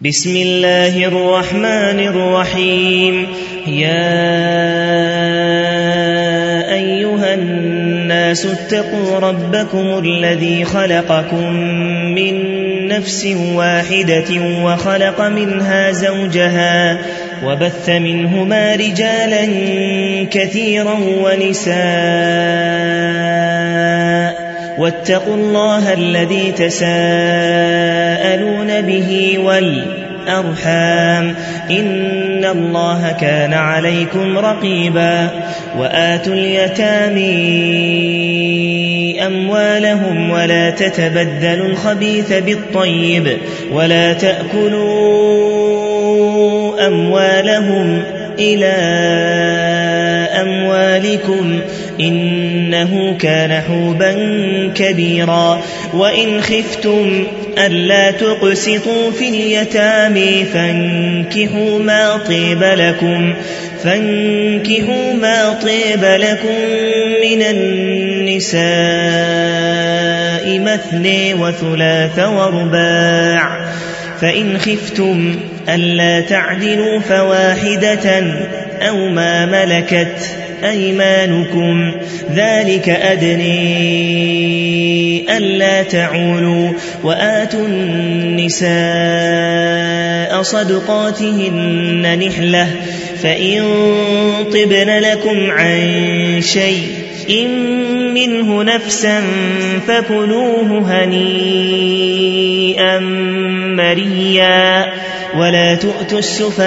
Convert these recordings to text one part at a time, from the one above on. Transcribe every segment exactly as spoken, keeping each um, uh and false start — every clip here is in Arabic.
بسم الله الرحمن الرحيم. يا أيها الناس اتقوا ربكم الذي خلقكم من نفس واحدة وخلق منها زوجها وبث منهما رجالا كثيرا ونساء واتقوا الله الذي تساءلون به والأرحام إن الله كان عليكم رقيبا. وآتوا اليتامى أموالهم ولا تتبدلوا الخبيث بالطيب ولا تأكلوا أموالهم إلى أموالكم إنه كان حوبا كبيرا. وإن خفتم ألا تقسطوا في اليتامى فانكحوا ما طيب لكم فانكحوا ما طيب لكم من النساء مثني وثلاث ورباع. فإن خفتم ألا تعدلوا فواحدة أو ما ملكت أيمانكم ذلك أدني ألا تعولوا. وآتوا النساء صدقاتهن نحلة فإن طبن لكم عن شيء إن منه نفسا فكلوه هنيئا مريا. ولا تؤتوا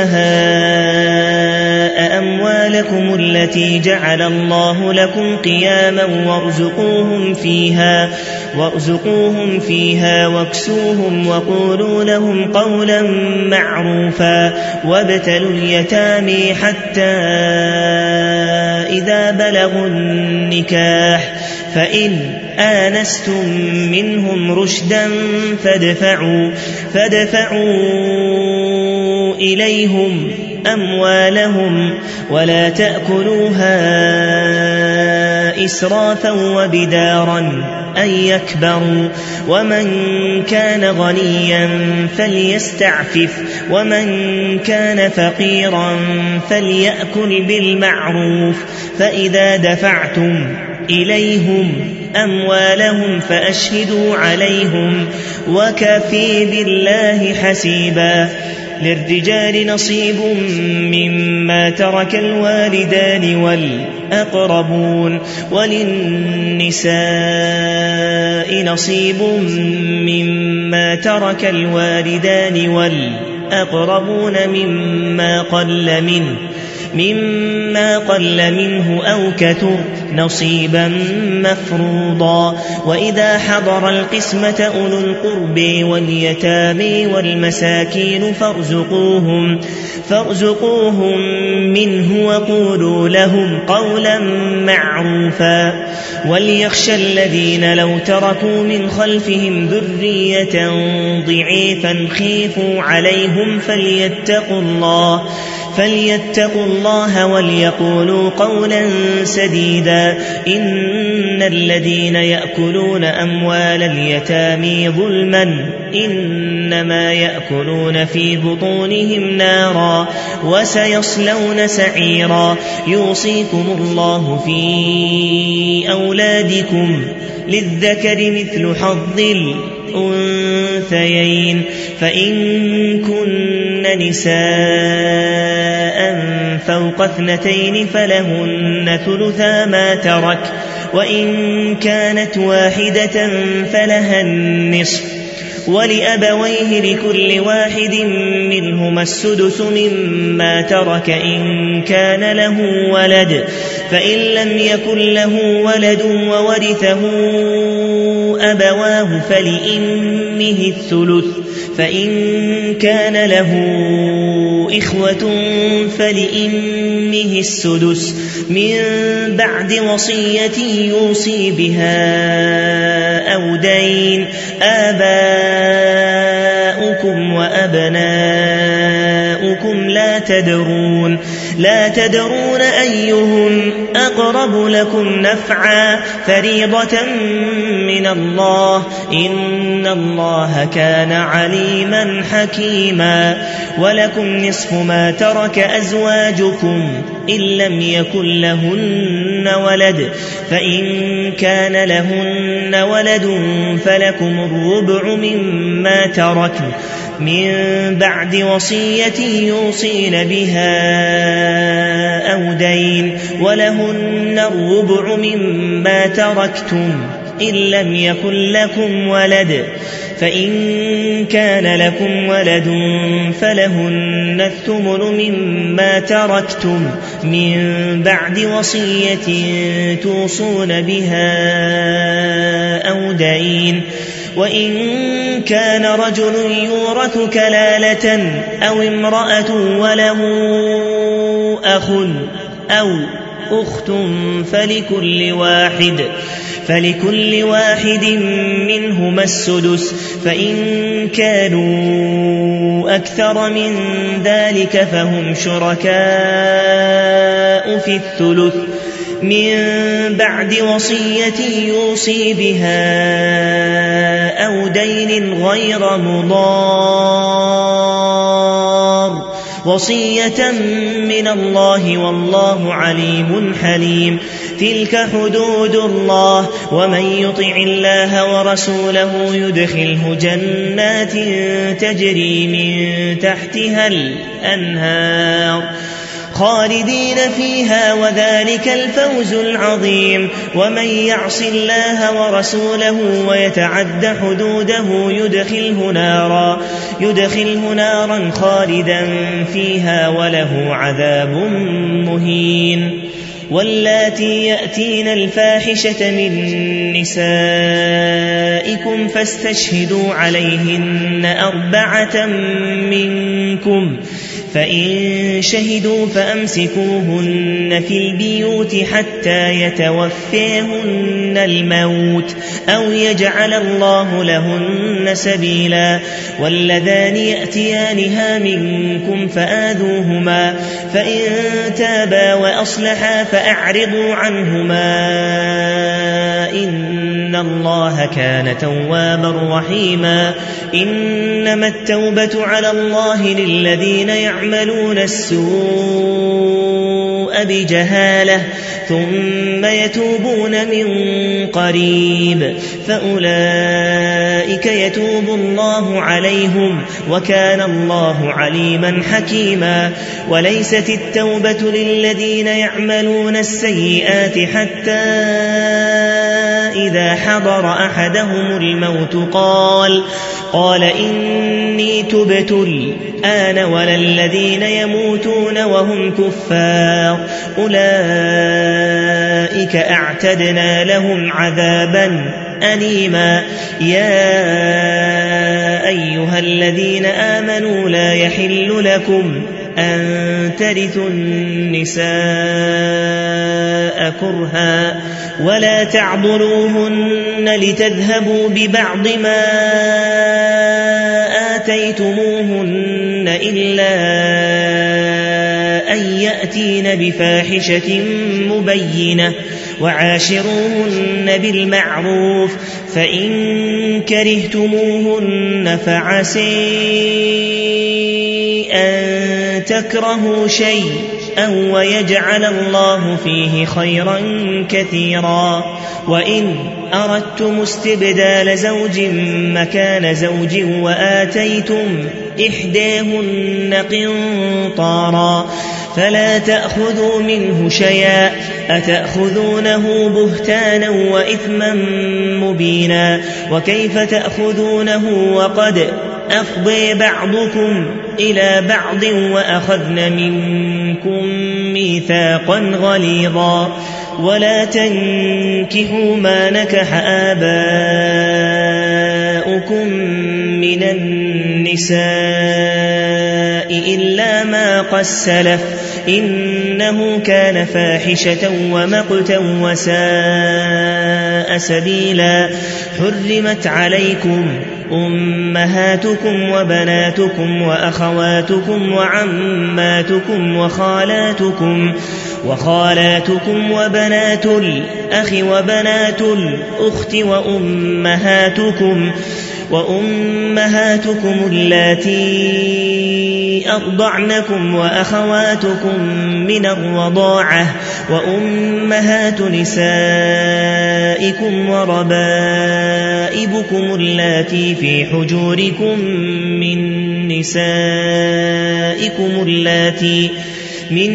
السفهاء أموالكم التي جعل الله لكم قياما وارزقوهم فيها وارزقوهم فيها واكسوهم وقولوا لهم قولا معروفا. وابتلوا اليتامى حتى إذا بلغوا النكاح فإن آنستم منهم رشدا فادفعوا, فادفعوا إليهم أموالهم ولا تأكلوها إسرافا وبدارا أن يكبروا. ومن كان غنيا فليستعفف ومن كان فقيرا فليأكل بالمعروف. فإذا دفعتم إليهم أموالهم فأشهدوا عليهم وكفى بالله حسيبا. للرجال نصيب مما ترك الوالدان والأقربون وللنساء نصيب مما ترك الوالدان والأقربون مما قل منه مما قل منه أو كثر نصيبا مفروضا. وإذا حضر القسمة أولو القرب واليتامى والمساكين فارزقوهم, فارزقوهم منه وقولوا لهم قولا معروفا. وليخشى الذين لو تركوا من خلفهم ذرية ضعيفا خيفوا عليهم فليتقوا الله فليتقوا الله وليقولوا قولا سديدا. إن الذين يأكلون أموال اليتامى ظلما إنما يأكلون في بطونهم نارا وسيصلون سعيرا. يوصيكم الله في أولادكم للذكر مثل حظ الأنثيين فإن كن نساء فوق اثنتين فلهن ثلثا ما ترك وإن كانت واحدة فلها النصف ولأبويه لكل واحد منهما السدس مما ترك إن كان له ولد. فإن لم يكن له ولد وورثه أبواه فلأمه الثلث فإن كان له إخوة فلأمه السدس من بعد وصية يوصي بها أو دين. آباؤكم وأبناؤكم لا تدرون لا تدرون أيهم أقرب لكم نفعا فريضة من الله إن الله كان عليما حكيما ولكم نصف ما ترك أزواجكم إن لم يكن لهن ولد فإن كان لهن ولد فلكم الربع مما تركن من بعد وصية يوصين بها أو دين ولهن الربع مما تركتم إن لم يكن لكم ولد فإن كان لكم ولد فلهن الثمن مما تركتم من بعد وصية توصون بها أو دين وإن كان رجل يورث كلالة أو امرأة وله أخ أو أخت فلكل واحد فلكل واحد منهما السدس فإن كانوا أكثر من ذلك فهم شركاء في الثلث من بعد وصية يوصي بها أو دين غير مضار وصية من الله والله عليم حليم تلك حدود الله ومن يطع الله ورسوله يدخله جنات تجري من تحتها الأنهار خالدين فيها وذلك الفوز العظيم ومن يعص الله ورسوله ويتعد حدوده يدخله نارا يدخله نارا خالدا فيها وله عذاب مهين واللاتي يأتين الفاحشة من نسائكم فاستشهدوا عليهن أربعة منكم فإن شهدوا فأمسكوهن في البيوت حتى يتوفيهن الموت أو يجعل الله لهن سبيلا واللذان يأتيانها منكم فآذوهما فإن تابا وأصلحا فأعرضوا عنهما إن الله كان توابا رحيما إنما التوبة على الله للذين يعملون السوء بجهالة ثم يتوبون من قريب فأولئك يتوب الله عليهم وكان الله عليما حكيما وليست التوبة للذين يعملون السيئات حتى إذا حضر أحدهم الموت قال قال إني تبت الآن ولا الذين يموتون وهم كفار أولئك أعتدنا لهم عذابا أليما يا أيها الذين آمنوا لا يحل لكم أن ترثوا النساء كرها ولا تعضلوهن لتذهبوا ببعض ما آتيتموهن إلا أن يأتين بفاحشة مبينة وعاشروهن بالمعروف فإن كرهتموهن فعسي أن تكرهوا شيئا ويجعل الله فيه خيرا كثيرا وإن أردتم استبدال زوج مكان زوج وآتيتم إحداهن قنطارا فلا تأخذوا منه شيئا أتأخذونه بهتانا وإثما مبينا وكيف تأخذونه وقد أفضي بعضكم إلى بعض وأخذن منكم ميثاقا غليظا ولا تنكحوا ما نكح آباؤكم من النساء إلا ما قد سلف إنه كان فاحشة ومقتا وساء سبيلا حرمت عليكم أمهاتكم وبناتكم وأخواتكم وعماتكم وخالاتكم وخالاتكم وبنات الأخ وبنات الأخت وأمهاتكم وأمهاتكم اللاتي أرضعنكم وأخواتكم من الرضاعة وأمهات نسائكم وربائبكم اللاتي في حجوركم من نسائكم اللاتي من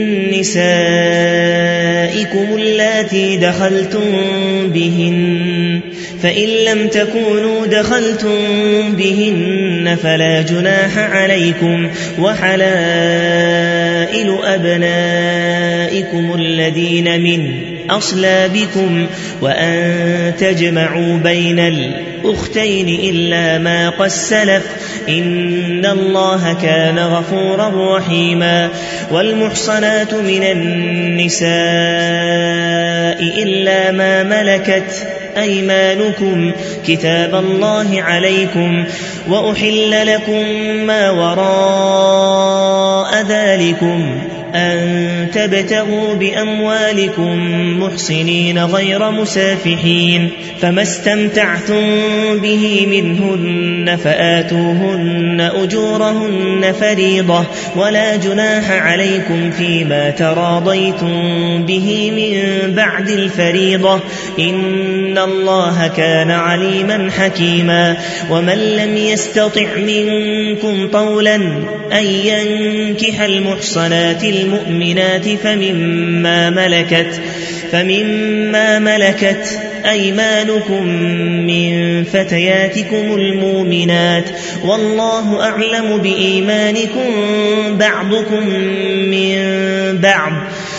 نسائكم اللاتي دخلتم بهن فإن لم تكونوا دخلتم بهن فلا جناح عليكم وحلائل أبنائكم الذين من أصلابكم وأن تجمعوا بين الأختين إلا ما قد سلف إن الله كان غفورا رحيما. والمحصنات من النساء إلا ما ملكت أيمانكم كتاب الله عليكم وأحل لكم ما وراء ذلكم أن تبتغوا بأموالكم محصنين غير مسافحين فما استمتعتم به منهن فآتوهن أجورهن فريضة ولا جناح عليكم فيما تراضيتم به من بعد الفريضة إن الله كان عليما حكيما. ومن لم يستطع منكم طولا أن ينكح المحصنات المؤمنات فمما ملكت فمما ملكت أيمانكم من فتياتكم المؤمنات والله أعلم بإيمانكم بعضكم من بعض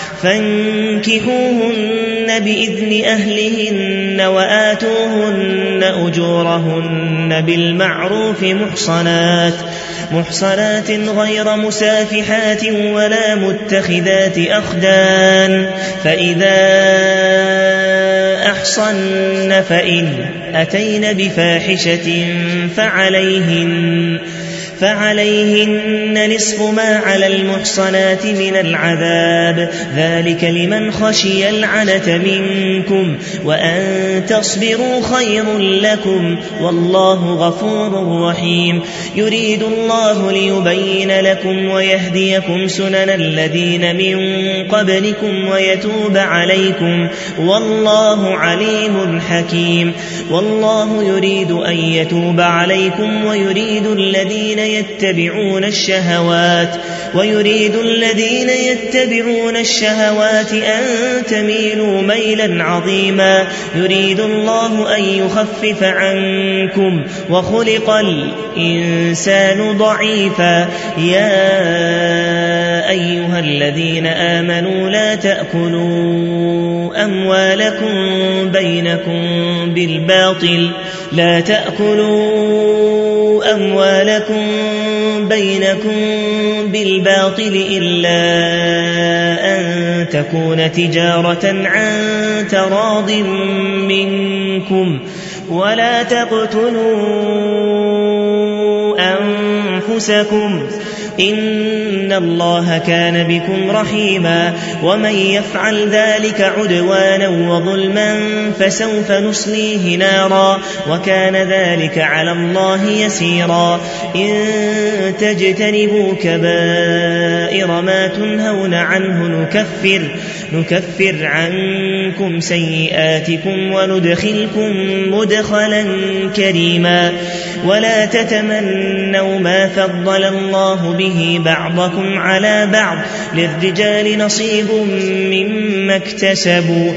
فانكحوهن بإذن أهلهن وآتوهن أجورهن بالمعروف محصنات محصنات غير مسافحات ولا متخذات أخدان فإذا أحصن فإن أتين بفاحشة فعليهن فعليهن نصف ما على المحصنات من العذاب ذلك لمن خشي العنة منكم وأن تصبروا خير لكم والله غفور رحيم. يريد الله ليبين لكم ويهديكم سنن الذين من قبلكم ويتوب عليكم والله عليم حكيم. والله يريد أن يتوب عليكم ويريد الذين يتبعون الشهوات ويريد الذين يتبعون الشهوات أن تميلوا ميلا عظيما. يريد الله أن يخفف عنكم وخلق الإنسان ضعيفا. يا أيها الذين آمنوا لا تأكلوا أموالكم بينكم بالباطل لا تأكلوا أموالكم بينكم بالباطل إلا أن تكون تجارة عن تراض منكم ولا تقتلوا أنفسكم إن الله كان بكم رحيما. ومن يفعل ذلك عدوانا وظلما فسوف نصليه نارا وكان ذلك على الله يسيرا. إن تجتنبوا كبائر ما تنهون عنه نكفر, نكفر عنكم سيئاتكم وندخلكم مدخلا كريما. ولا تتمنوا ما فضل الله به بعضكم على بعض للرجال نصيب مما اكتسبوا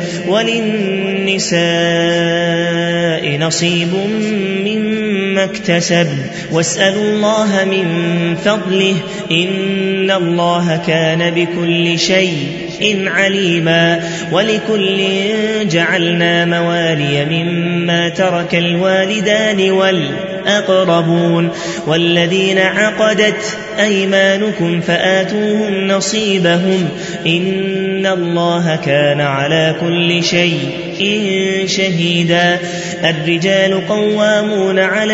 وللنساء نصيب مما اكتسب واسألوا الله من فضله إن الله كان بكل شيء شيء عليما ولكل جعلنا موالي مما ترك الوالدان والأقربون والذين عقدت أيمانكم فآتوهم نصيبهم إن الله كان على كل شيء شهيدا الرجال قوامون على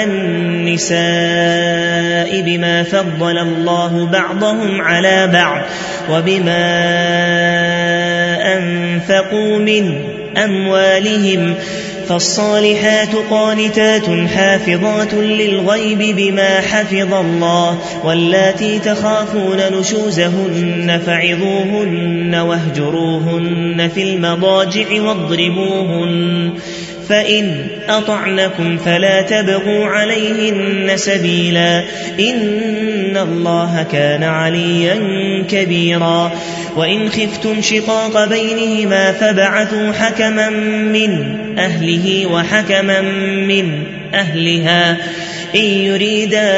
النساء بما فضل الله بعضهم على بعض وبما أنفقوا من أموالهم فالصالحات قانتات حافظات للغيب بما حفظ الله واللاتي تخافون نشوزهن فعظوهن واهجروهن في المضاجع واضربوهن فإن أطعنكم فلا تبغوا عليهن سبيلا إن الله كان عليا كبيرا وإن خفتم شقاق بينهما فبعثوا حكما من أهله وحكما من أهلها إن يريدا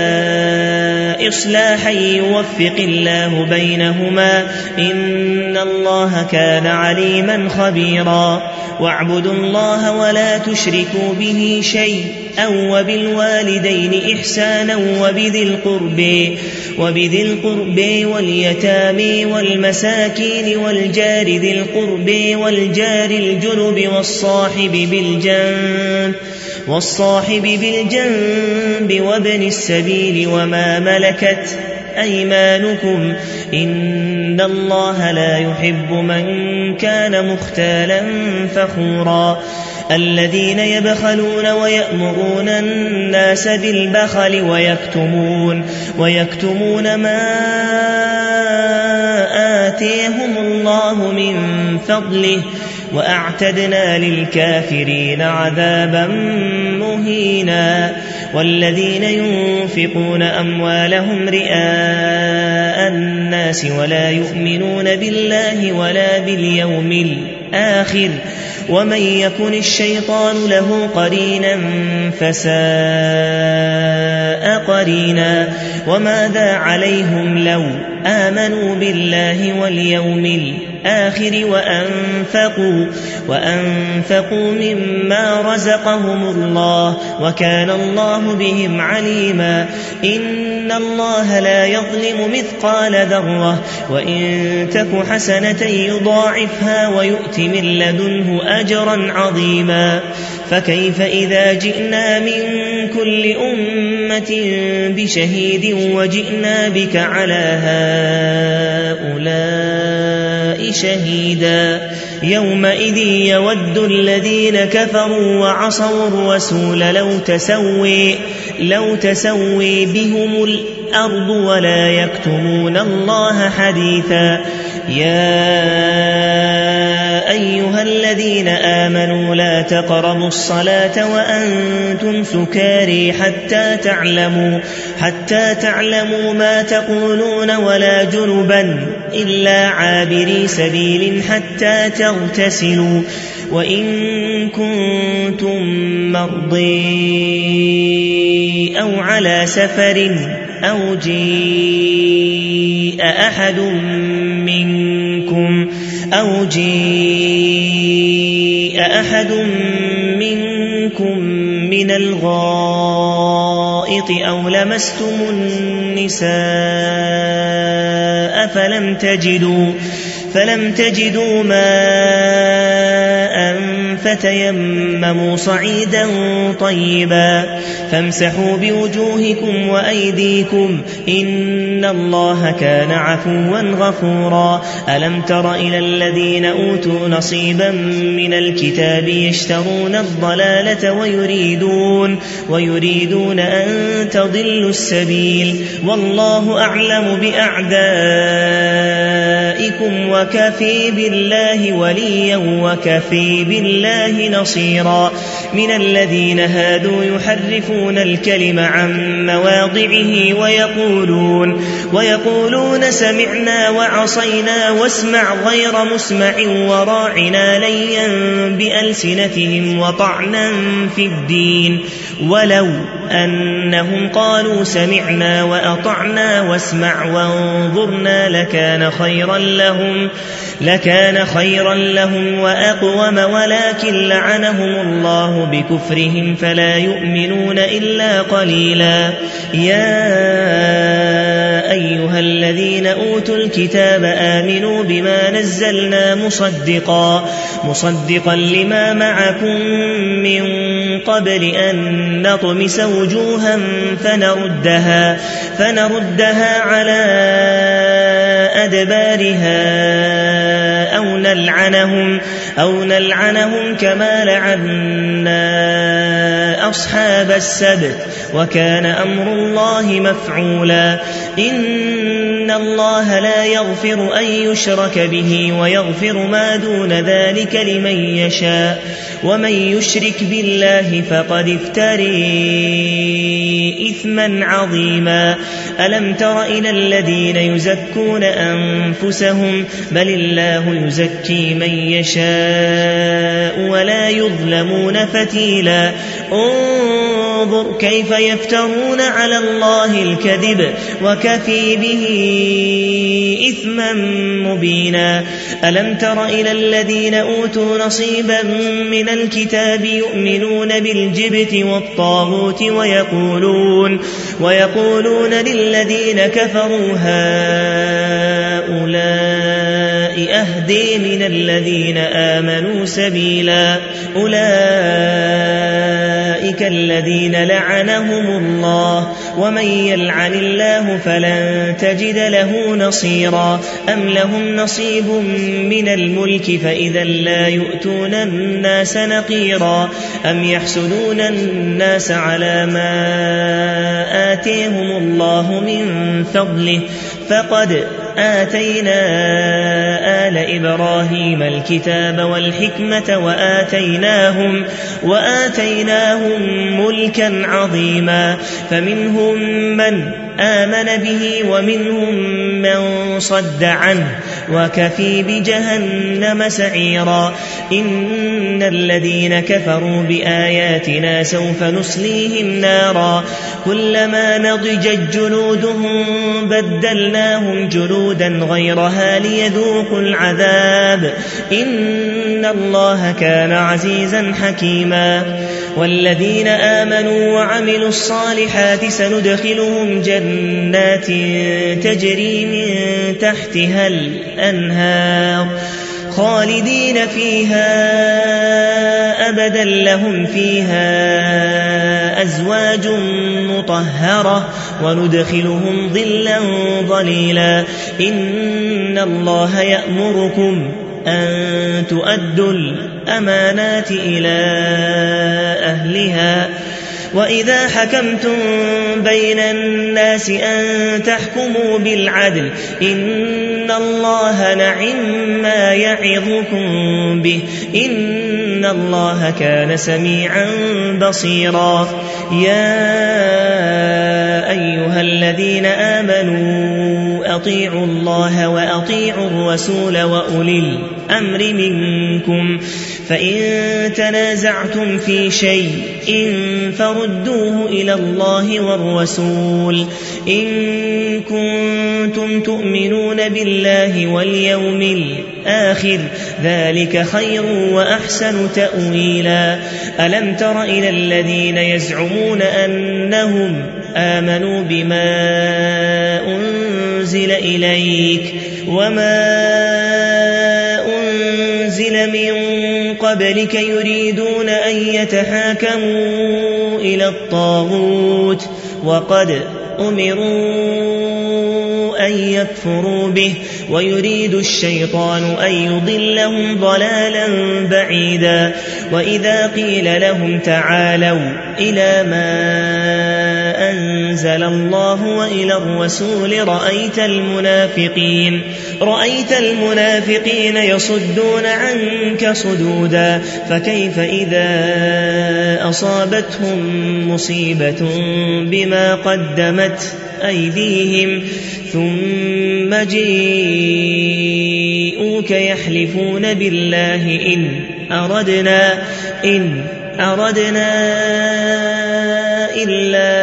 إصلاحا يوفق الله بينهما إن الله كان عليما خبيرا واعبدوا الله ولا تشركوا به شيئا وبالوالدين إحسانا وبذي القرب وبذي القرب واليتامى والمساكين والجار ذي القرب والجار الجنب والصاحب بالجنب والصاحب بالجنب وابن السبيل وما ملكت أيمانكم إن الله لا يحب من كان مختالا فخورا الذين يبخلون ويأمرون الناس بالبخل ويكتمون ويكتمون ما آتيهم الله من فضله وأعتدنا للكافرين عذابا مهينا والذين ينفقون أموالهم رئاء الناس ولا يؤمنون بالله ولا باليوم الآخر ومن يكن الشيطان له قرينا فساء قرينا وماذا عليهم لو آمنوا بالله واليوم الآخر وأنفقوا, وأنفقوا مما رزقهم الله وكان الله بهم عليما إن الله لا يظلم مثقال ذرة وإن تك حسنة يضاعفها ويؤت من لدنه أجرا عظيما فكيف إذا جئنا من كل أمة بشهيد وجئنا بك على هؤلاء شهيدا يومئذ يود الذين كفروا وعصوا الرسول لو تسوي, لو تسوي بهم الأرض ولا يكتمون الله حديثا يا أيها الذين آمنوا لا تقربوا الصلاة وأنتم سكاري حتى تعلموا, حتى تعلموا ما تقولون ولا جنبا إلا عابري سبيل حتى تغتسلوا وإن كنتم مرضي أو على سفر أو جيء أحد منكم أو جيء أحد منكم من الغائط أو لمستم النساء فلم تجدوا فلم تجدوا ماء فتيمموا صعيدا طيبا فامسحوا بوجوهكم وأيديكم إن الله كان عفوا غفورا ألم تر إلى الذين أوتوا نصيبا من الكتاب يشترون الضلالة ويريدون, ويريدون أن تضلوا السبيل والله أعلم بأعدائكم وكفي بالله وليا وكفي بالله نصيرا من الذين هادوا يحرفون الكلم عن مواضعه ويقولون, ويقولون سمعنا وعصينا واسمع غير مسمع وراعنا ليا بألسنتهم وطعنا في الدين ولو أنهم قالوا سمعنا وأطعنا واسمع وانظرنا لكان خيرا لهم لكان خيرا لهم وأقوم ولكن لعنهم الله بكفرهم فلا يؤمنون إلا قليلا. يا أيها الذين أوتوا الكتاب آمنوا بما نزلنا مصدقا مصدقا لما معكم من قبل أن نطمس وجوها فنردها فنردها على أدبارها أو نلعنهم أو نلعنهم كما لعنا أصحاب السبت وكان أمر الله مفعولا. إن الله لا يغفر أن يشرك به ويغفر ما دون ذلك لمن يشاء ومن يشرك بالله فقد افتري إثما عظيما. ألم تر إلى الذين يزكون أنفسهم بل الله يزكي من يشاء ولا يظلمون فتيلا. انظر كيف يفترون على الله الكذب وكفي به إثما مبينا. ألم تر إلى الذين أوتوا نصيبا من الكتاب يؤمنون بالجبت والطاغوت ويقولون, ويقولون للذين كفروا هؤلاء أهدي من الذين آمنوا سبيلا. أولئك الذين لعنهم الله ومن يلعن الله فلن تجد له نصيرا. أم لهم نصيب من الملك فإذا لا يؤتون الناس نقيرا. أم يحسدون الناس على ما آتيهم الله من فضله فقد آتينا آل إبراهيم الكتاب والحكمة وآتيناهم, وآتيناهم ملكا عظيما. فمنهم من آمن به ومنهم من صد عنه وكفي بجهنم سعيرا. إن الذين كفروا بآياتنا سوف نصليهم نارا كلما نضجت جلودهم بدلناهم جلودا غيرها ليذوقوا العذاب إن الله كان عزيزا حكيما. والذين آمنوا وعملوا الصالحات سندخلهم جنات تجري من تحتها الأنهار خالدين فيها أبدا لهم فيها أزواج مطهرة وندخلهم ظلا ظليلا. إن الله يأمركم أن تؤدوا الأمانات إلى أهلها وإذا حكمتم بين الناس أن تحكموا بالعدل إن الله نعم ما يعظكم به إن الله كان سميعا بصيرا. يا أيها الذين آمنوا أطيعوا الله وأطيعوا الرسول وأولي الأمر منكم فإن تنازعتم في شيء فردوه إلى الله والرسول إن كنتم تؤمنون بالله واليوم الآخر ذلك خير وأحسن تأويلا. ألم تر إلى الذين يزعمون أنهم آمنوا بما أنزل إليك وما أنزل من قبلك يريدون أن يتحاكموا إلى الطاغوت وقد أمروا أن يكفروا به ويريد الشيطان أن يضلهم ضلالا بعيدا. وإذا قيل لهم تعالوا إلى ما أنزل الله وإلى الرسول رأيت المنافقين رأيت المنافقين يصدون عنك صدودا. فكيف إذا أصابتهم مصيبة بما قدمت أيديهم ثم جيءوك يحلفون بالله إن أردنا إن أردنا إلا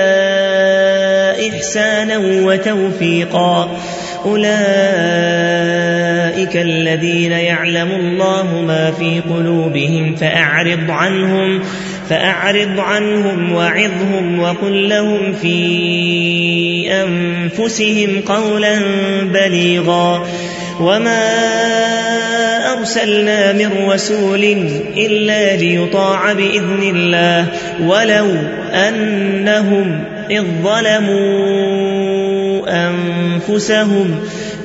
إحسانا وتوفيقا أولئك الذين يعلم الله ما في قلوبهم فأعرض عنهم فأعرض عنهم وعظهم وقل لهم في أنفسهم قولا بليغا وما أرسلنا من رسول إلا ليطاع بإذن الله ولو أنهم إذ ظلموا أنفسهم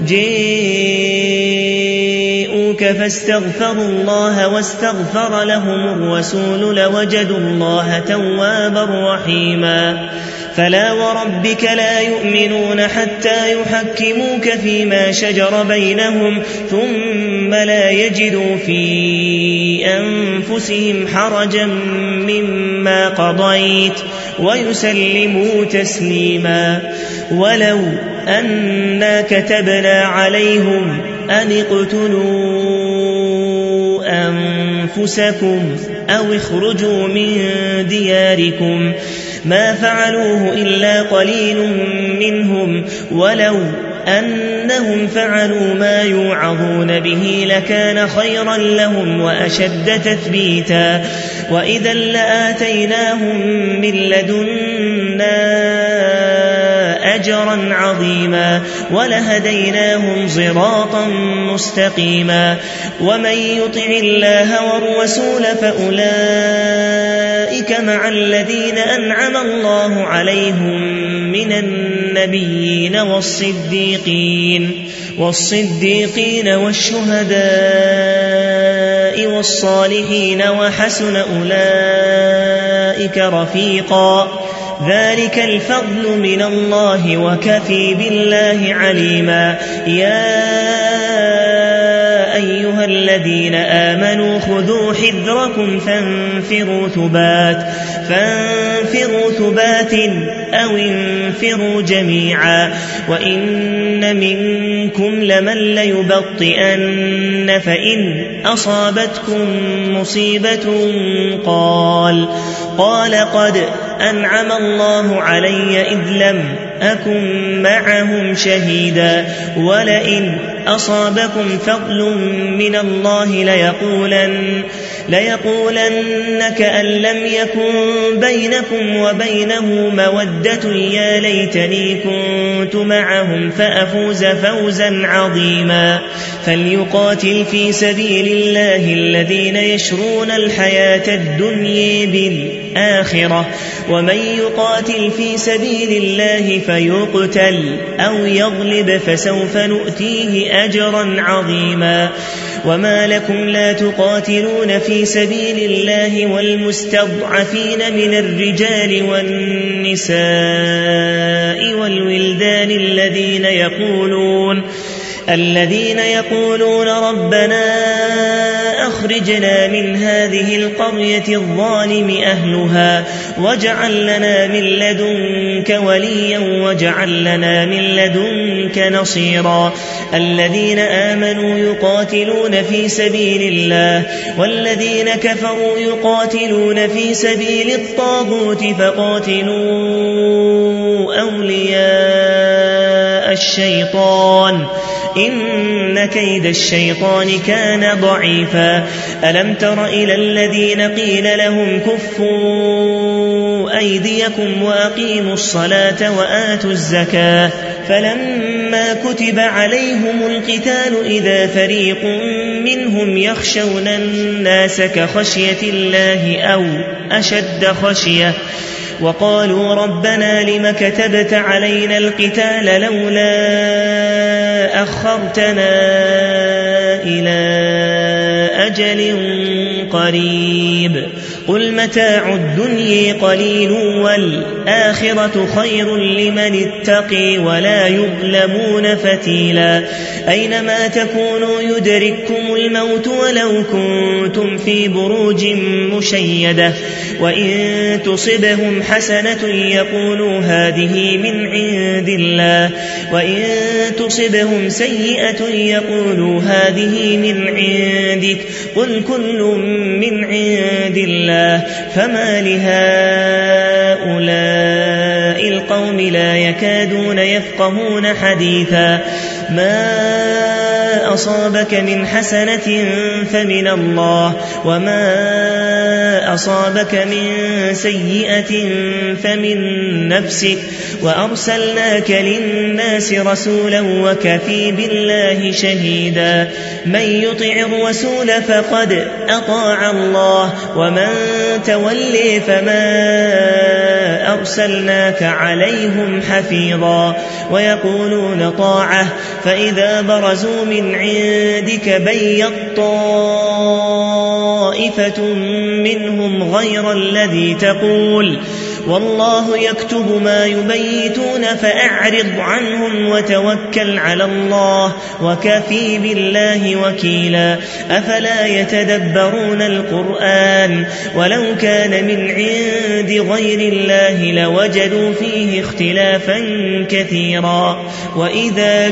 جاءوك فاستغفروا الله واستغفر لهم الرسول لوجدوا الله توابا رحيما فلا وربك لا يؤمنون حتى يحكموك فيما شجر بينهم ثم لا يجدوا في أنفسهم حرجا مما قضيت ويسلموا تسليما ولو أنا كتبنا عليهم أن اقتلوا أنفسكم أو اخرجوا من دياركم ما فعلوه إلا قليل منهم ولو أنهم فعلوا ما يوعظون به لكان خيرا لهم وأشد تثبيتا وإذا لآتيناهم من لدنا أجرا عظيما ولهديناهم صراطا مستقيما ومن يطع الله والرسول فأولئك مع الذين أنعم الله عليهم من النبيين والصديقين والصديقين والشهداء والصالحين وحسن أولئك رفيقا ذلك الفضل من الله وكفى بالله عليما يا أيها الذين آمنوا خذوا حذركم فانفروا ثبات فانفروا ثبات أو انفروا جميعا وإن منكم لمن ليبطئن فإن أصابتكم مصيبة قال قال قد أنعم الله علي إذ لم أكن معهم شهيدا ولئن أصابكم فضل من الله ليقولن ليقولن كأن لم يكن بينكم وبينه مودة يا ليتني كنت معهم فأفوز فوزا عظيما فليقاتل في سبيل الله الذين يشرون الحياة الدنيا بالآخرة ومن يقاتل في سبيل الله فيقتل أو يغلب فسوف نؤتيه أجرا عظيما وما لكم لا تقاتلون في سبيل الله والمستضعفين من الرجال والنساء والولدان الذين يقولون الذين يقولون ربنا أخرجنا من هذه القرية الظالم أهلها واجعل لنا من لدنك وليا واجعل لنا من لدنك نصيرا الذين آمنوا يقاتلون في سبيل الله والذين كفروا يقاتلون في سبيل الطاغوت فقاتلوا أولياء الشيطان إن كيد الشيطان كان ضعيفا ألم تر إلى الذين قيل لهم كفوا أيديكم وأقيموا الصلاة وآتوا الزكاة فلما كتب عليهم القتال إذا فريق منهم يخشون الناس كخشية الله أو أشد خشية وقالوا ربنا لم كتبت علينا القتال لولا أخرتنا إلى أجل قريب قل متاع الدنيا قليل والآخرة خير لمن اتقي ولا يظلمون فتيلا أينما تكونوا يدرككم الموت ولو كنتم في بروج مشيدة وإن تصبهم حسنة يقولوا هذه من عند الله وإن تصبهم سيئة يقولوا هذه من عندك قل كل من عند الله فما لهؤلاء القوم لا يكادون يفقهون حديثا ما أصابك من حسنة فمن الله وما أصابك من سيئة فمن نفسك وأرسلناك للناس رسولا وكفى بالله شهيدا من يطع الرسول فقد أطاع الله ومن تولي فما أرسلناك عليهم حفيظا ويقولون طاعة فإذا برزوا من عندك بيت طائفة منهم غير الذي تقول والله يكتب ما يبيتون فأعرض عنهم وتوكل على الله وكفى بالله وكيلا أفلا يتدبرون القرآن ولو كان من عند غير الله لوجدوا فيه اختلافا كثيرا وإذا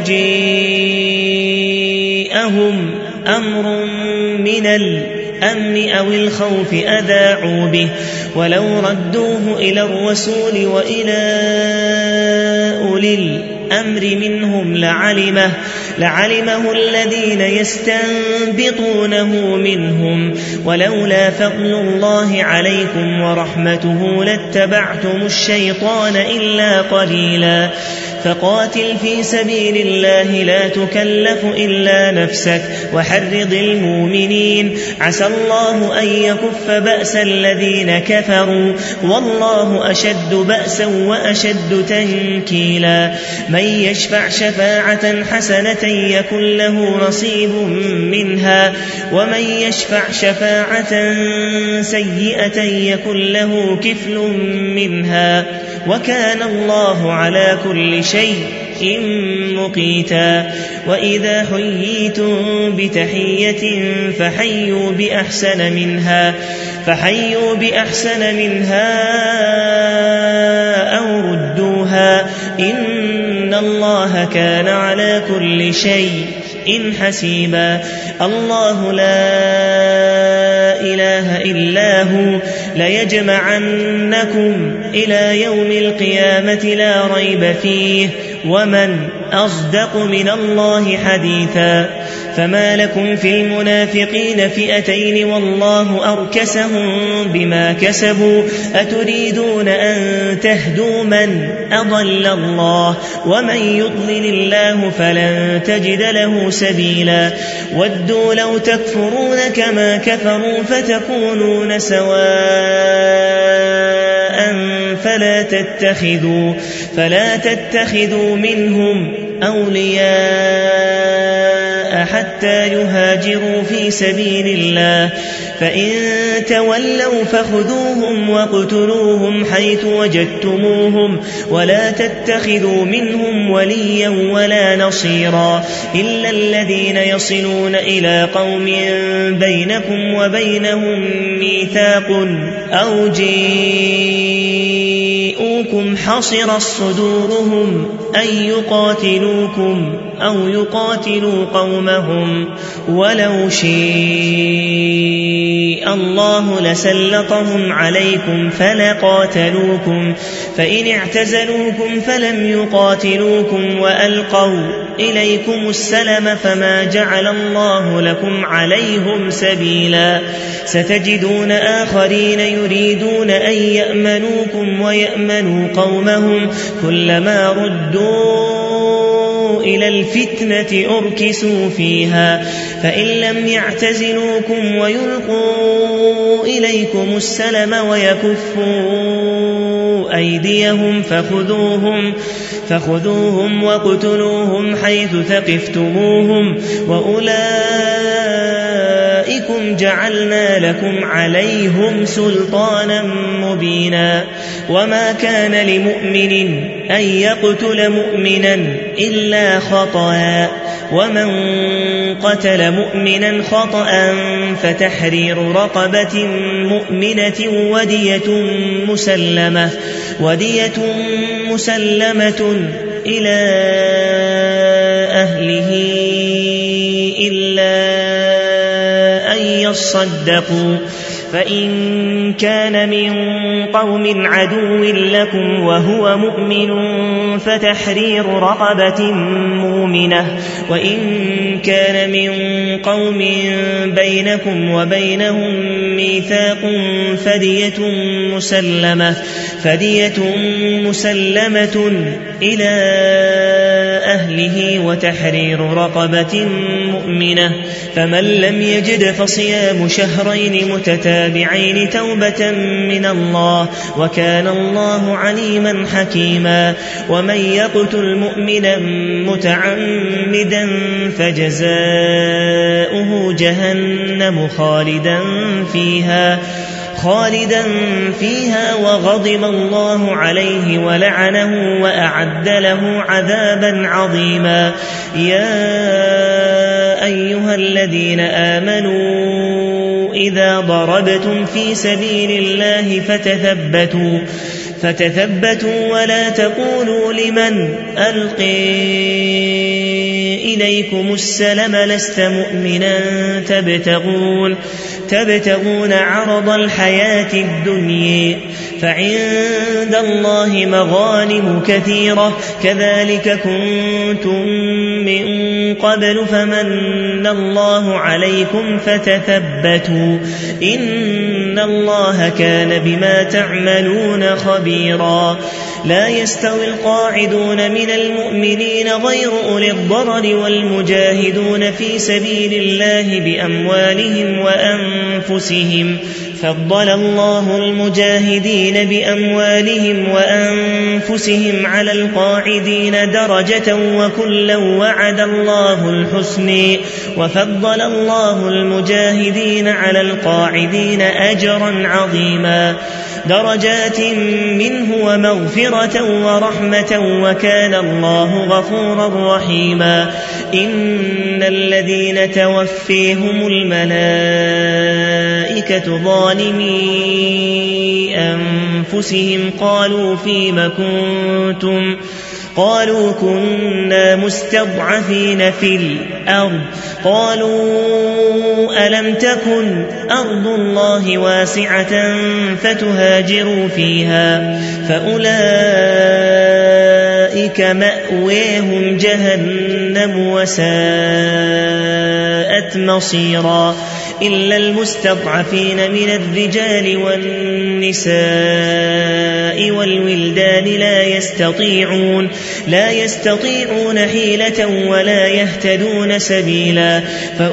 جاءهم أمر من الأمن أو الخوف أذاعوا به ولو ردوه إلى الرسول وإلى أولي الأمر منهم لعلمه, لعلمه الذين يستنبطونه منهم ولولا فضل الله عليكم ورحمته لاتبعتم الشيطان إلا قليلا فقاتل في سبيل الله لا تكلف إلا نفسك وحرض المؤمنين عسى الله أن يكف بأس الذين كفروا والله أشد بأسا وأشد تنكيلا من يشفع شفاعة حسنة يكن له نصيب منها ومن يشفع شفاعة سيئة يكن له كفل منها وكان الله على كل شيء مقيتا وإذا حييتم بتحية فحيوا بأحسن منها فحيوا بأحسن منها أو ردوها إن الله كان على كل شيء إن حسيبا الله لا إله إلا هو ليجمعنكم إلى يوم القيامة لا ريب فيه ومن أصدق من الله حديثا فما لكم في المنافقين فئتين والله أركسهم بما كسبوا أتريدون أن تهدوا من أضل الله ومن يضلل الله فلن تجد له سبيلا ودوا لو تكفرون كما كفروا فتكونون سواء فلا تتخذوا, فلا تتخذوا منهم أولياء حتى يهاجروا في سبيل الله فإن تولوا فخذوهم وقتلوهم حيث وجدتموهم ولا تتخذوا منهم وليا ولا نصيرا إلا الذين يصلون إلى قوم بينكم وبينهم ميثاق أو جيءوكم حصرت صدورهم أن يقاتلوكم أو يقاتلوا قومهم ولو شاء الله لسلطهم عليكم فلقاتلوكم فإن اعتزلوكم فلم يقاتلوكم وألقوا إليكم السلم فما جعل الله لكم عليهم سبيلا ستجدون آخرين يريدون أن يأمنوكم ويأمنوا قومهم كلما ردوا إلى الفتنة أركسوا فيها فإن لم يعتزلوكم ويلقوا إليكم السلم ويكفوا أيديهم فخذوهم, فخذوهم وقتلوهم حيث ثقفتموهم وأولئك أولئكم جعلنا لكم عليهم سلطانا مبينا وما كان لمؤمن أن يقتل مؤمنا إلا خطأ ومن قتل مؤمنا خطأ فتحرير رقبة مؤمنة ودية مسلمة, ودية مسلمة إلى أهله إلا أن يصدقوا فإن كان من قوم عدو لكم وهو مؤمن فتحرير رقبة مؤمنة وإن كان من قوم بينكم وبينهم ميثاق فدية مسلمة, فدية مسلمة إلى أهله وتحرير رقبة مؤمنة فمن لم يجد فصيام شهرين متتابعين توبة من الله وكان الله عليما حكيما ومن يقتل مؤمنا متعمدا فجزاؤه جهنم خالدا فيها خالدا فيها وغضب الله عليه ولعنه وأعد له عذابا عظيما. يا أيها الذين آمنوا إذا ضربتم في سبيل الله فتثبتوا فتثبتوا ولا تقولوا لمن ألقي إليكم السلم لست مؤمنا تبتغون تبتغون عرض الحياة الدنيا فعند الله مغانم كثيرة كذلك كنتم من قبل فمن الله عليكم فتثبتوا إن الله كان بما تعملون خبيرا. لا يستوي القاعدون من المؤمنين غير أولي الضرر والمجاهدون في سبيل الله بأموالهم وأنفسهم فضل الله المجاهدين بأموالهم وأنفسهم على القاعدين درجة وكلا وعد الله الحسنى وفضل الله المجاهدين على القاعدين أجرا عظيما درجات منه ومغفرة ورحمة وكان الله غفورا رحيما. إن الذين توفيهم الملائكة ظالمي أنفسهم قالوا فيم كنتم قالوا كنا مستضعفين في الأرض قالوا ألم تكن أرض الله واسعة فتهاجروا فيها فأولئك مأويهم جهنم وساءت مصيرا إلا المستضعفين من الرجال والنساء والولدان لا يستطيعون لا يستطيعون حيلة ولا يهتدون سبيلا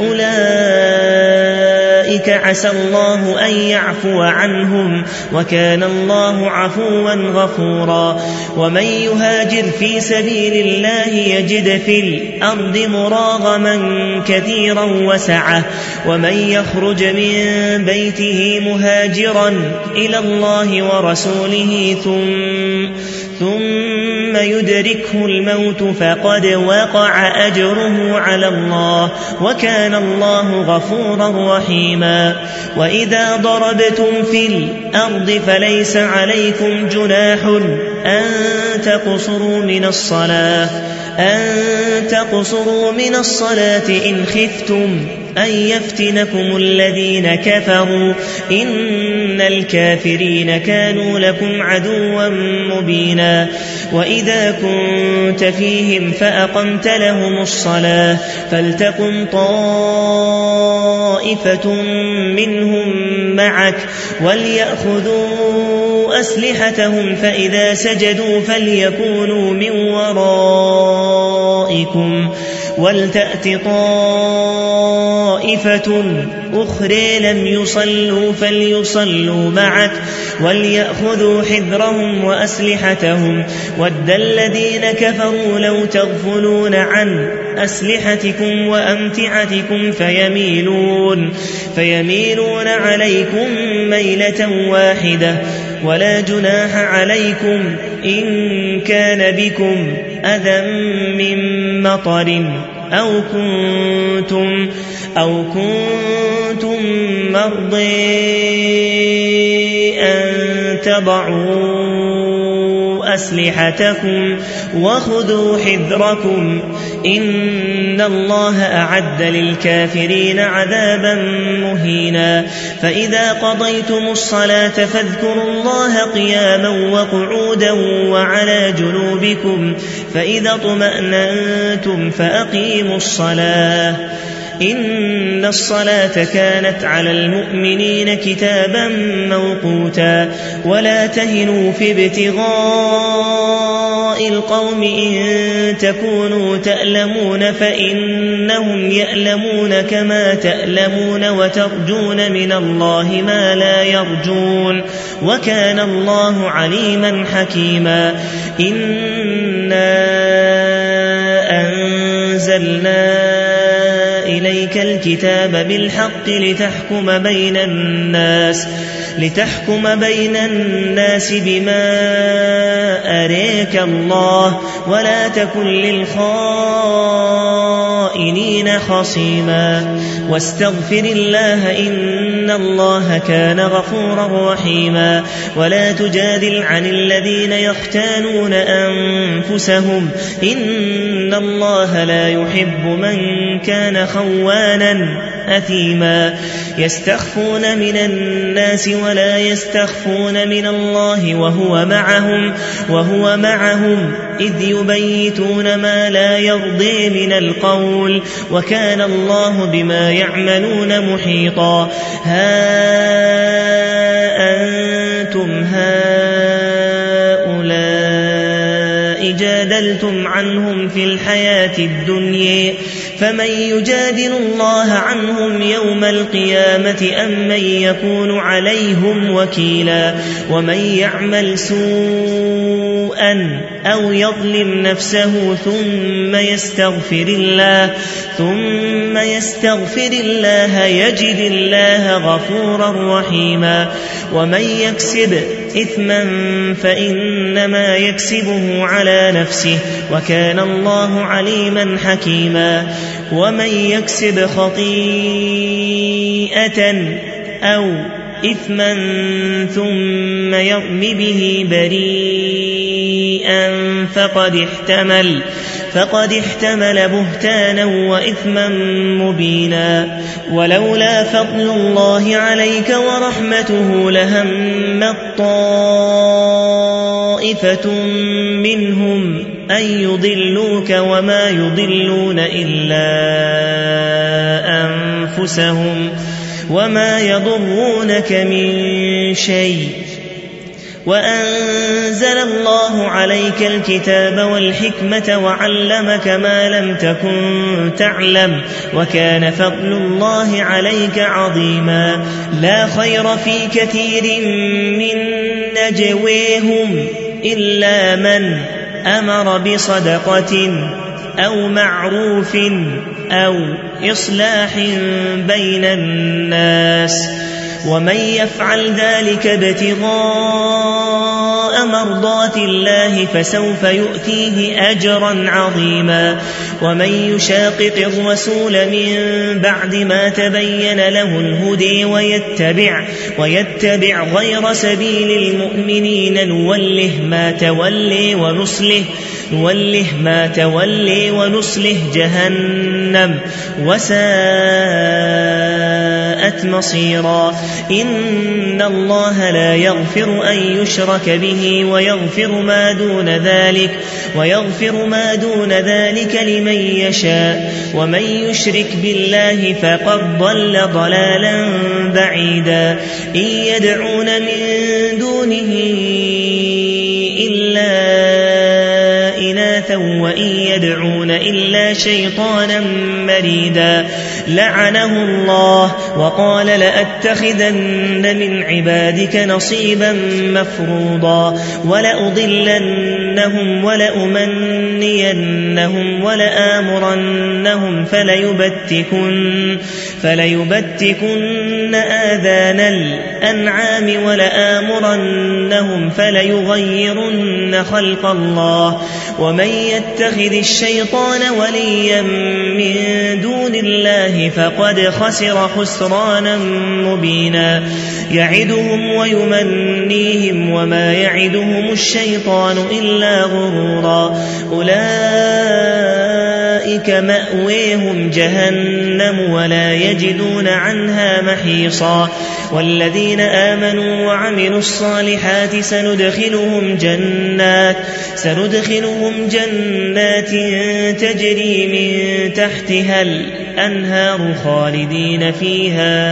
فأولئك عسى الله أن يعفو عنهم وكان الله عفوا غفورا. ومن يهاجر في سبيل الله يجد في الأرض مراغما كثيرا وسعة ومن يخرج من بيته مهاجرا إلى الله ورسوله ثم ثم يدركه الموت فقد وقع أجره على الله وكان الله غفورا رحيما. وإذا ضربتم في الأرض فليس عليكم جناح أن تقصروا من الصلاة أن تقصروا من الصلاة إن خفتم أن يفتنكم الذين كفروا إن الكافرين كانوا لكم عدوا مبينا. وإذا كنت فيهم فأقمت لهم الصلاة فلتقم طائفة منهم معك وليأخذوا أسلحتهم فإذا سجدوا فليكونوا من ورائكم ولتأت طائفة طائفة أخرى لم يصلوا فليصلوا معك وليأخذوا حذرهم وأسلحتهم ود الذين كفروا لو تغفلون عن أسلحتكم وأمتعتكم فيميلون, فيميلون عليكم ميلة واحدة ولا جناح عليكم إن كان بكم أذى من مطر أو كنتم, أو كنتم مرضى أن تضعوا أسلحتكم وخذوا حذركم إن الله أعد للكافرين عذابا مهينا فإذا قضيتم الصلاة فاذكروا الله قياما وقعودا وعلى جنوبكم فإذا اطمأننتم فأقيموا الصلاة إن الصلاة كانت على المؤمنين كتابا موقوتا ولا تهنوا في ابتغاء القوم إن تكونوا تألمون فإنهم يألمون كما تألمون وترجون من الله ما لا يرجون وكان الله عليما حكيما إنا أنزلنا إليك الكتاب بالحق لتحكم بين الناس لتحكم بين الناس بما أريك الله ولا تكن للخائنين خصيما واستغفر الله إن الله كان غفورا رحيما ولا تجادل عن الذين يختانون أنفسهم إن الله لا يحب من كان خوانا أثيما يستخفون من الناس ولا يستخفون من الله وهو معهم وهو معهم إذ يبيتون ما لا يرضي من القول وكان الله بما يعملون محيطا ها أنتم هؤلاء جادلتم عنهم في الحياة الدنيا فمن يجادل الله عنهم يوم القيامة أم من يكون عليهم وكيلا ومن يعمل سوءا أو يظلم نفسه ثم يستغفر الله ثم يستغفر الله يجد الله غفورا رحيما ومن يكسب إثما فإنما يكسبه على نفسه وكان الله عليما حكيما ومن يكسب خطيئة أو إثما ثم يرم به بريئا فقد احتمل فقد احتمل بهتانا وإثما مبينا ولولا فضل الله عليك ورحمته لهمت طائفة منهم أن يضلوك وما يضلون إلا أنفسهم وما يضرونك من شيء وأنزل الله عليك الكتاب والحكمة وعلمك ما لم تكن تعلم وكان فضل الله عليك عظيما لا خير في كثير من نجويهم إلا من أمر بصدقة أو معروف أو إصلاح بين الناس ومن يفعل ذلك ابتغاء مرضات الله فسوف يؤتيه أجرا عظيما ومن يشاقق الرسول من بعد ما تبين له الهدي ويتبع, ويتبع غير سبيل المؤمنين نوله ما تولي ونصله نوله ما تولي ونصله جهنم وساءت مصيرا إن الله لا يغفر أن يشرك به ويغفر ما دون ذلك ويغفر ما دون ذلك لمن يشاء ومن يشرك بالله فقد ضل ضلالا بعيدا إن يدعون من دونه إلا إناثا وإن يدعون إلا شيطانا مريدا لعنه الله وقال لأتخذن من عبادك نصيبا مفروضا ولأضلنهم ولأمنينهم ولآمرنهم فليبتكن, فليبتكن آذان الأنعام ولآمرنهم فليغيرن خلق الله ومن يتخذ الشيطان وليا من دون الله فقد خسر خسرانا مبينا يعدهم ويمنيهم وما يعدهم الشيطان إلا غرورا أولئك مأويهم جهنم ولا يجدون عنها محيصا والذين آمنوا وعملوا الصالحات سندخلهم جنات, سندخلهم جنات تجري من تحتها الأنهار خالدين فيها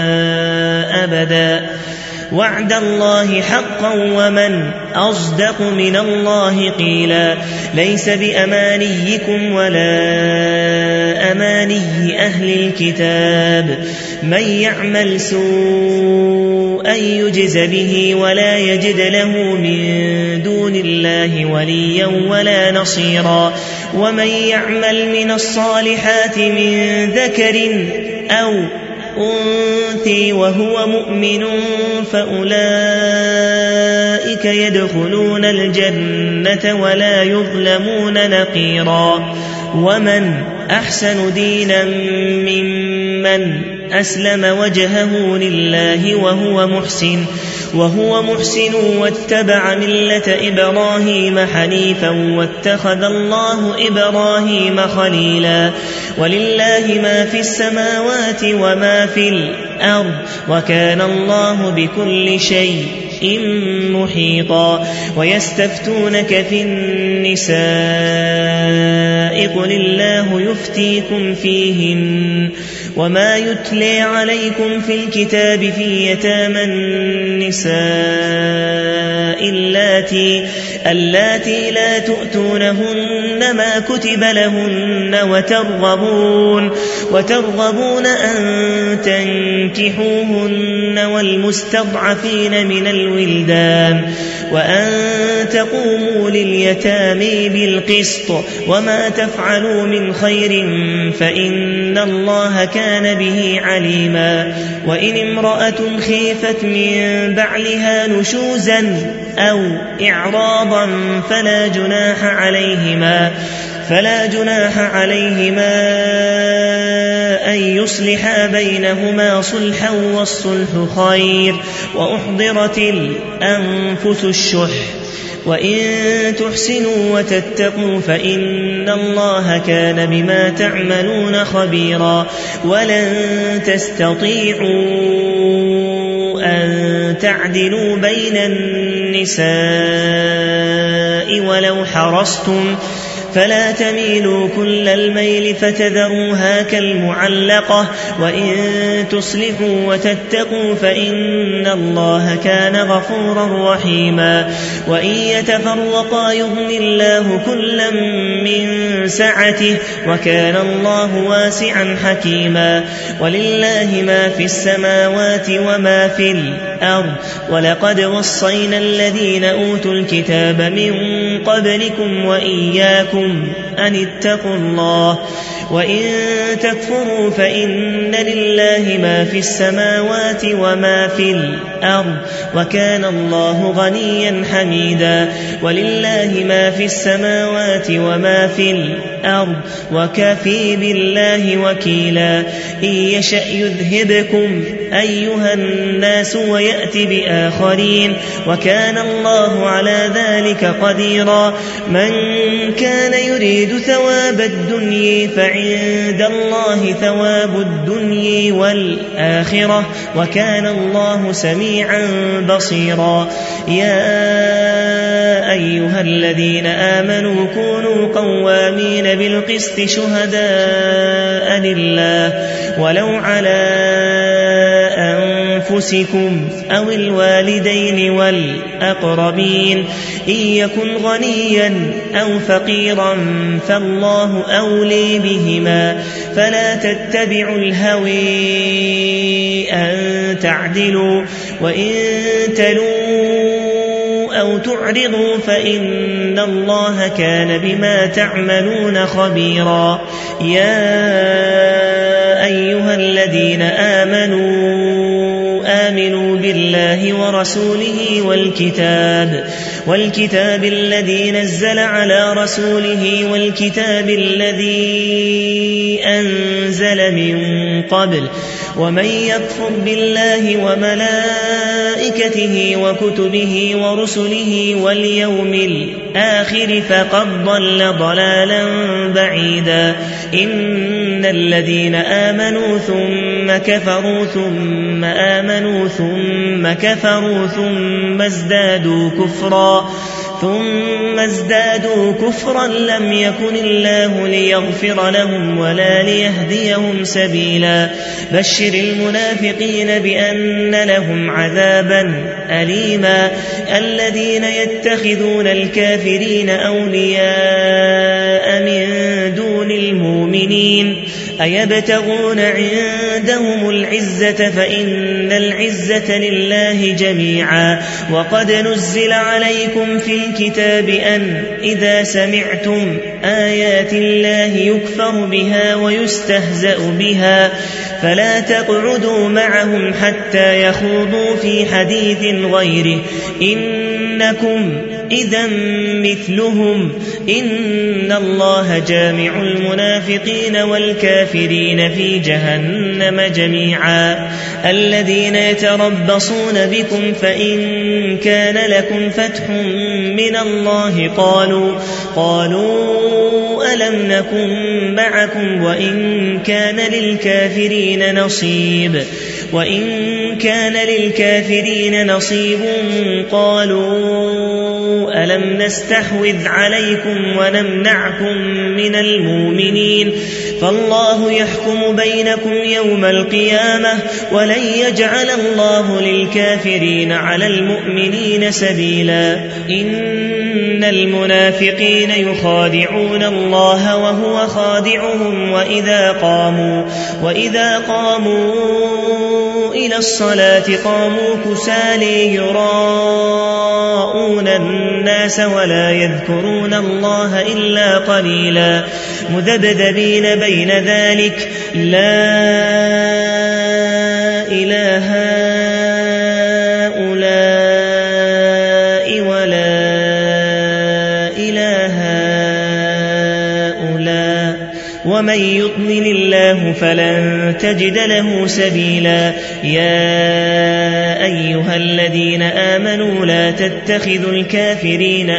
أبدا وعد الله حقا ومن أصدق من الله قيلا ليس بأمانيكم ولا أماني أهل الكتاب من يعمل سوءا يجز به ولا يجد له من دون الله وليا ولا نصيرا ومن يعمل من الصالحات من ذكر أو أنثى وهو مؤمن فأولئك يدخلون الجنة ولا يظلمون نقيرا ومن أحسن دينا ممن أسلم وجهه لله وهو محسن وهو محسن واتبع ملة إبراهيم حنيفا واتخذ الله إبراهيم خليلا ولله ما في السماوات وما في الأرض وكان الله بكل شيء محيطا ويستفتونك في النساء قل الله يفتيكم فيهن وما يتلى عليكم في الكتاب في يتامى النساء اللاتي, اللاتي لا تؤتونهن ما كتب لهن وترغبون, وترغبون أن تنكحوهن والمستضعفين من الولدان وأن تقوموا لليتامى بالقسط وما تفعلوا من خير فإن الله كان به عليما وإن امرأة خيفت من بعلها نشوزا أو إعراضا فلا جناح عليهما فلا جناح عليهما أن يصلحا بينهما صلحا والصلح خير وأحضرت الأنفس الشح وإن تحسنوا وتتقوا فإن الله كان بما تعملون خبيرا ولن تستطيعوا أن تعدلوا بين النساء ولو حرصتم فلا تميلوا كل الميل فتذروها كالمعلقة وإن تصلحوا وتتقوا فإن الله كان غفورا رحيما وإن يتفرقا يغن الله كلا من سعته وكان الله واسعا حكيما ولله ما في السماوات وما في الأرض ولقد وصينا الذين أوتوا الكتاب من قبلكم وإياكم أن اتقوا الله وإن تكفروا فإن لله ما في السماوات وما في الأرض وكان الله غنيا حميدا ولله ما في السماوات وما في الأرض وكفى بالله وكيلا إن يشأ يذهبكم أيها الناس ويأتي بآخرين وكان الله على ذلك قديرا من كان يريد ثواب الدنيا فعند الله ثواب الدنيا والآخرة وكان الله سميعا بصيرا يا أيها الذين آمنوا كونوا قوامين بالقسط شهداء لله ولو على أنفسكم أو الوالدين والأقربين إن يكن غنيا أو فقيرا فالله أولي بهما فلا تتبعوا الهوى أن تعدلوا وإن تلوا أو تعرضوا فإن الله كان بما تعملون خبيرا يا أيها الذين آمنوا آمنوا بالله ورسوله والكتاب والكتاب الذي نزل على رسوله والكتاب الذي أنزل من قبل ومن يكفر بالله وملائكته وكتبه ورسله واليوم الآخر فقد ضل ضلالا بعيدا إن الذين آمنوا ثم كفروا ثم آمنوا ثم كفروا ثم ازدادوا كفرا ثم ازدادوا كفرا لم يكن الله ليغفر لهم ولا ليهديهم سبيلا بشر المنافقين بأن لهم عذابا أليما الذين يتخذون الكافرين أولياء من دون المؤمنين أيبتغون عندهم العزة فإن العزة لله جميعا وقد نزل عليكم في الكتاب أن إذا سمعتم آيات الله يكفر بها ويستهزأ بها فلا تقعدوا معهم حتى يخوضوا في حديث غيره إنكم إذا مثلهم إن الله جامع المنافقين والكافرين في جهنم جميعا الذين يتربصون بكم فإن كان لكم فتح من الله قالوا قالوا ألم نكن معكم وإن كان للكافرين نصيب وإن كان للكافرين نصيب قالوا ألم نستحوذ عليكم ونمنعكم من المؤمنين فالله يحكم بينكم يوم القيامة ولن يجعل الله للكافرين على المؤمنين سبيلا إن المنافقين يخادعون الله وهو خادعهم وإذا قاموا وإذا قاموا إلى الصلاة قاموا كسالى يراءون الناس ولا يذكرون الله إلا قليلا مذبذبين بين ذلك لا إله هؤلاء ولا إله هؤلاء ومن يضلل الله فلن تجد له سبيلا يا أيها الذين آمنوا لا تتخذوا الكافرين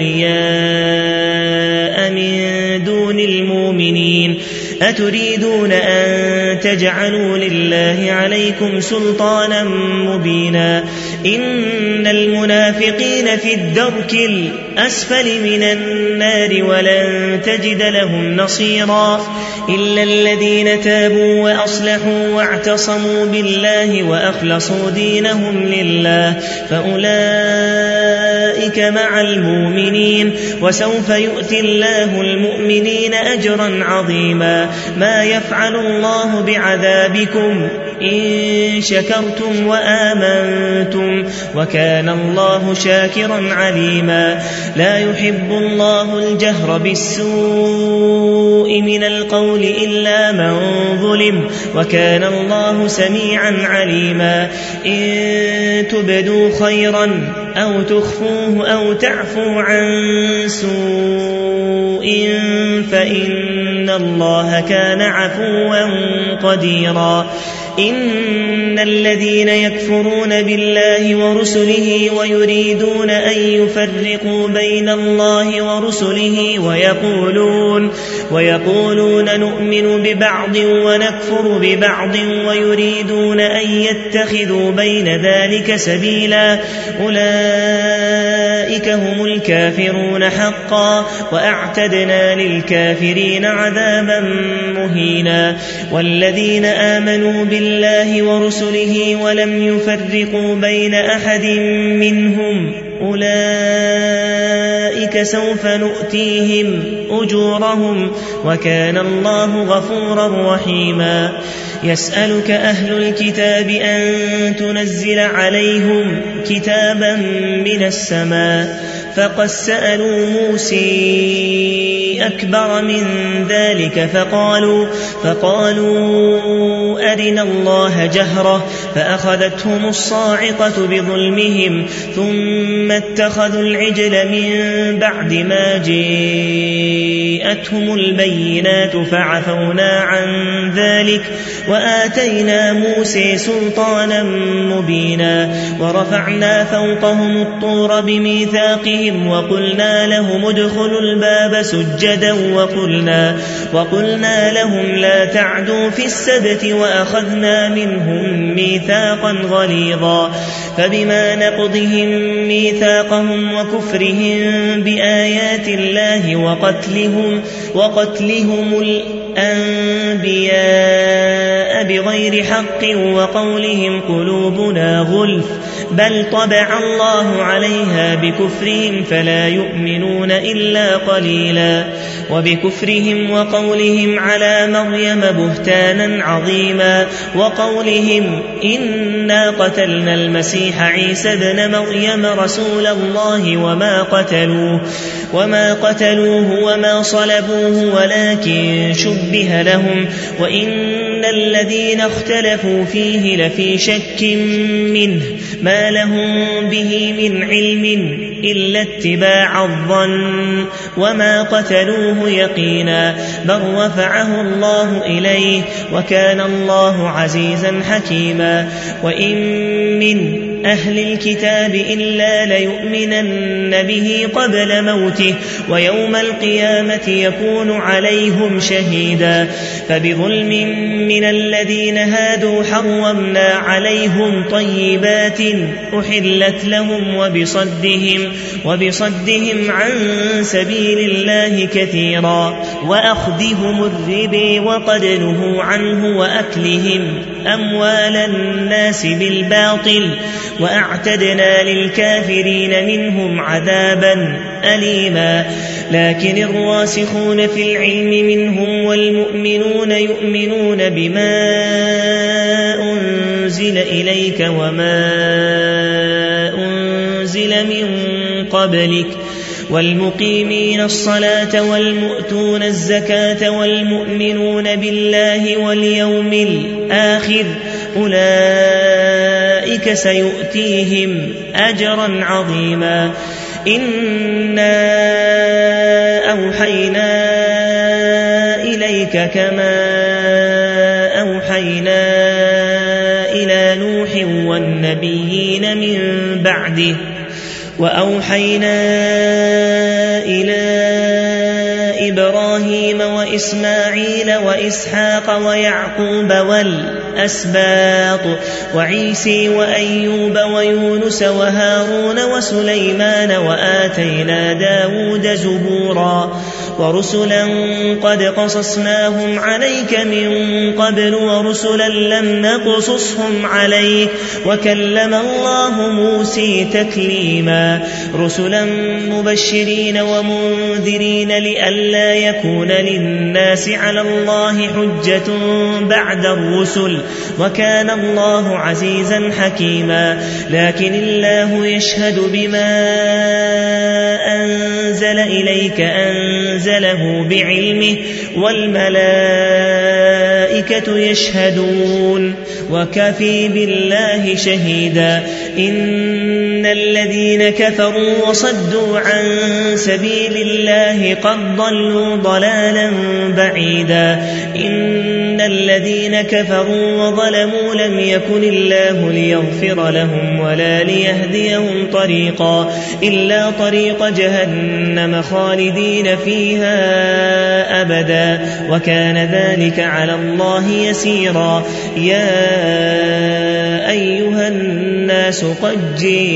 أولياء من دون المؤمنين أتريدون أن تجعلوا لله عليكم سلطانا مبينا إن المنافقين في الدرك الأسفل من النار ولن تجد لهم نصيرا إلا الذين تابوا وأصلحوا واعتصموا بالله وأخلصوا دينهم لله فأولئك مع المؤمنين وسوف يؤتي الله المؤمنين أجرا عظيما ما يفعل الله بعذابكم إن شكرتم وآمنتم وكان الله شاكرا عليما لا يحب الله الجهر بالسوء من القول إلا من ظلم وكان الله سميعا عليما إن تبدوا خيرا أو تخفوه أو تعفوا عن سوء فإن الله كان عفوا قديرا إن الذين يكفرون بالله ورسله ويريدون أن يفرقوا بين الله ورسله ويقولون ويقولون نؤمن ببعض ونكفر ببعض ويريدون أن يتخذوا بين ذلك سبيلا أولئك أولئك هم الكافرون حقا وأعتدنا للكافرين عذابا مهينا والذين آمنوا بالله ورسله ولم يفرقوا بين أحد منهم أولئك سوف نؤتيهم أجورهم وكان الله غفورا رحيما يسألك أهل الكتاب أن تنزل عليهم كتابا من السماء فقد سألوا موسى أكبر من ذلك فقالوا, فقالوا أرنا الله جهرة فأخذتهم الصاعقة بظلمهم ثم اتخذوا العجل من بعد ما جاءتهم البينات فعفونا عن ذلك وآتينا موسى سلطانا مبينا ورفعنا فوقهم الطور بميثاقهم وقلنا لهم ادخلوا الباب سجدا وقلنا, وقلنا لهم لا تعدوا في السبت وأخذنا منهم ميثاقا غليظا فبما نقضهم ميثاقهم وكفرهم بآيات الله وقتلهم, وقتلهم الأنبياء بغير حق وقولهم قلوبنا غلف بل طبع الله عليها بكفرهم فلا يؤمنون إلا قليلا وبكفرهم وقولهم على مريم بهتانا عظيما وقولهم إنا قتلنا المسيح عيسى ابن مريم رسول الله وما قتلوه, وما قتلوه وما صلبوه ولكن شبه لهم وإن الذين اختلفوا فيه لفي شك منه ما لهم به من علم إلا اتباع الظن وما قتلوه يقينا بل رفعه الله إليه وكان الله عزيزا حكيما وإن من أهل الكتاب إلا ليؤمنن به قبل موته ويوم القيامة يكون عليهم شهيدا فبظلم من الذين هادوا حرمنا عليهم طيبات أحلت لهم وبصدهم, وبصدهم عن سبيل الله كثيرا وأخذهم الربا وقد نهوا عنه وأكلهم أموال الناس بالباطل وأعتدنا للكافرين منهم عذابا أليما لكن الراسخون في العلم منهم والمؤمنون يؤمنون بما أنزل إليك وما أنزل من قبلك والمقيمين الصلاة والمؤتون الزكاة والمؤمنون بالله واليوم الآخر أولئك سيؤتيهم أجرا عظيما إنا أوحينا إليك كما أوحينا إلى نوح والنبيين من بعده وأوحينا إلى إبراهيم وإسماعيل وإسحاق ويعقوب والأسباط وعيسى وأيوب ويونس وهارون وسليمان وآتينا داود زبورا ورسلا قد قصصناهم عليك من قبل ورسلا لم نقصصهم عليك وكلم الله موسى تكليما رسلا مبشرين ومنذرين لئلا يكون للناس على الله حجة بعد الرسل وكان الله عزيزا حكيما لكن الله يشهد بما أنزل إليك أنزله بعلمه والملائكة يشهدون وكفى بالله شهيدا إن الذين كفروا وصدوا عن سبيل الله قد ضلوا ضلالا بعيدا إن الذين كفروا وظلموا لم يكن الله ليغفر لهم ولا ليهديهم طريقا إلا طريق جهنم خالدين فيها أبدا وكان ذلك على الله يسيرا يا أيها الناس الناس قد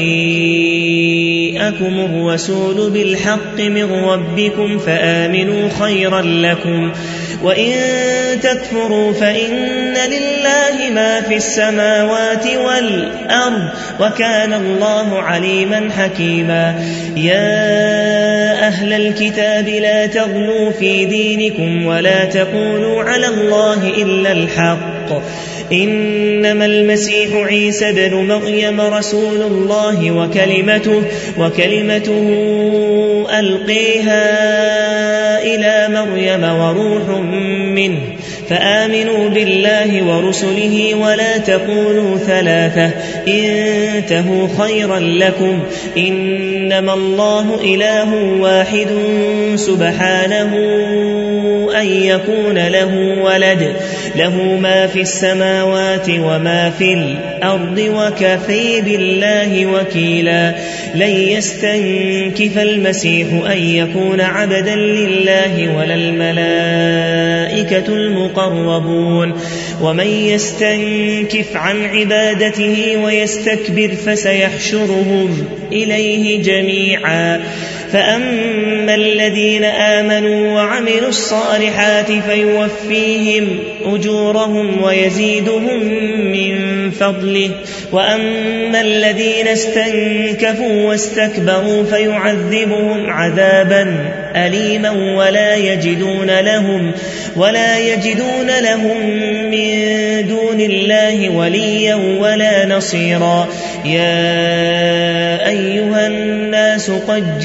جاءكم الرسول بالحق من ربكم فآمنوا خيرا لكم وإن تكفروا فإن لله ما في السماوات والأرض وكان الله عليما حكيما. يا أهل الكتاب لا تغلوا في دينكم ولا تقولوا على الله إلا الحق إنما المسيح عيسى بن مريم رسول الله وكلمته, وكلمته ألقيها إلى مريم وروح منه فآمنوا بالله ورسله ولا تقولوا ثلاثة انتهوا خيرا لكم إنما الله إله واحد سبحانه أن يكون له ولد له ما في السماوات وما في الأرض وكفى بالله وكيلا. لن يستنكف المسيح أن يكون عبدا لله ولا الملائكة المقربون ومن يستنكف عن عبادته ويستكبر فسيحشرهم إليه جميعا. فأما الذين آمنوا وعملوا الصالحات فيوفيهم أجورهم ويزيدهم من فضله وأما الذين استنكفوا واستكبروا فيعذبهم عذابا أليما ولا يجدون لهم, ولا يجدون لهم من دون الله وليا ولا نصيرا. يا أيها الناس قد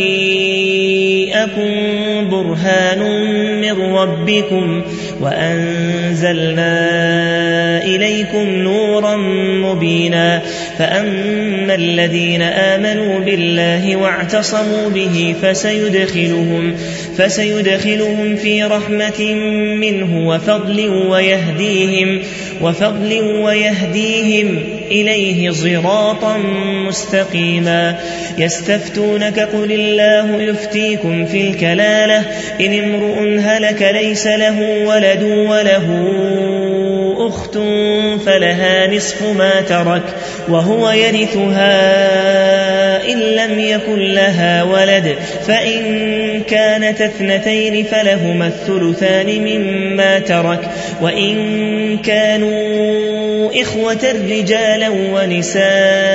جاءكم برهان من ربكم وأنزلنا إليكم نورا مبينا. فأما الذين آمنوا بالله واعتصموا به فسيدخلهم, فسيدخلهم في رحمة منه وفضل ويهديهم, وفضل ويهديهم إليه صراطا مستقيما. يستفتونك قل الله يفتيكم في الكلالة إن امرؤ هلك ليس له ولد وله أخت فلها نصف ما ترك وهو يرثها إن لم يكن لها ولد فإن كانت اثنتين فلهما الثلثان مما ترك وإن كانوا إخوة رجالا ونساء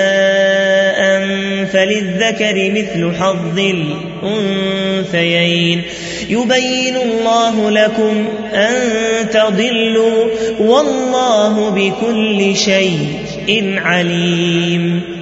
فللذكر مثل حظ الأنثيين. يبين الله لكم أن تضلوا والله بكل شيء عليم.